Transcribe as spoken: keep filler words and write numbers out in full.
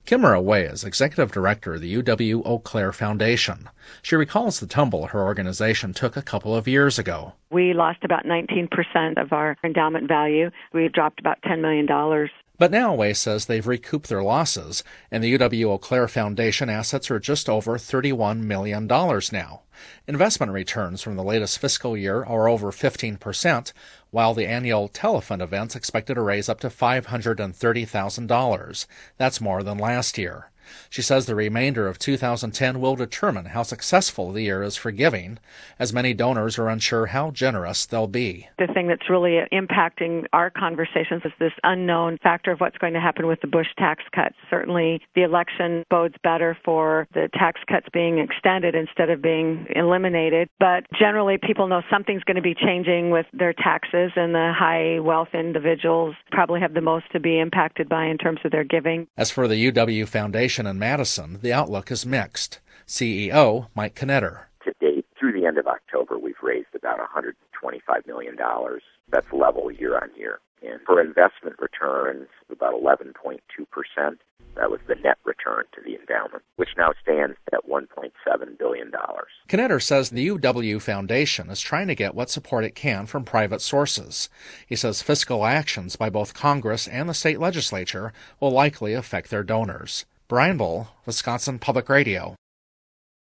Kimera Way is executive director of the U W Eau Claire Foundation. She recalls the tumble her organization took a couple of years ago. We lost about nineteen percent of our endowment value. We dropped about ten million dollars. But now Way says they've recouped their losses, and the U W Eau Claire Foundation assets are just over thirty-one million dollars now. Investment returns from the latest fiscal year are over fifteen percent, while the annual telefund event's expected to raise up to five hundred thirty thousand dollars. That's more than last year. She says the remainder of two thousand ten will determine how successful the year is for giving, as many donors are unsure how generous they'll be. The thing that's really impacting our conversations is this unknown factor of what's going to happen with the Bush tax cuts. Certainly, the election bodes better for the tax cuts being extended instead of being eliminated. But generally, people know something's going to be changing with their taxes, and the high wealth individuals probably have the most to be impacted by in terms of their giving. As for the U W Foundation in Madison, the outlook is mixed. C E O Mike Knetter. To date, through the end of October, we've raised about one hundred twenty-five million dollars. That's level year on year. And for investment returns, about eleven point two percent. That was the net return to the endowment, which now stands at one point seven billion dollars. Knetter says the U W Foundation is trying to get what support it can from private sources. He says fiscal actions by both Congress and the state legislature will likely affect their donors. Brian Bull, Wisconsin Public Radio.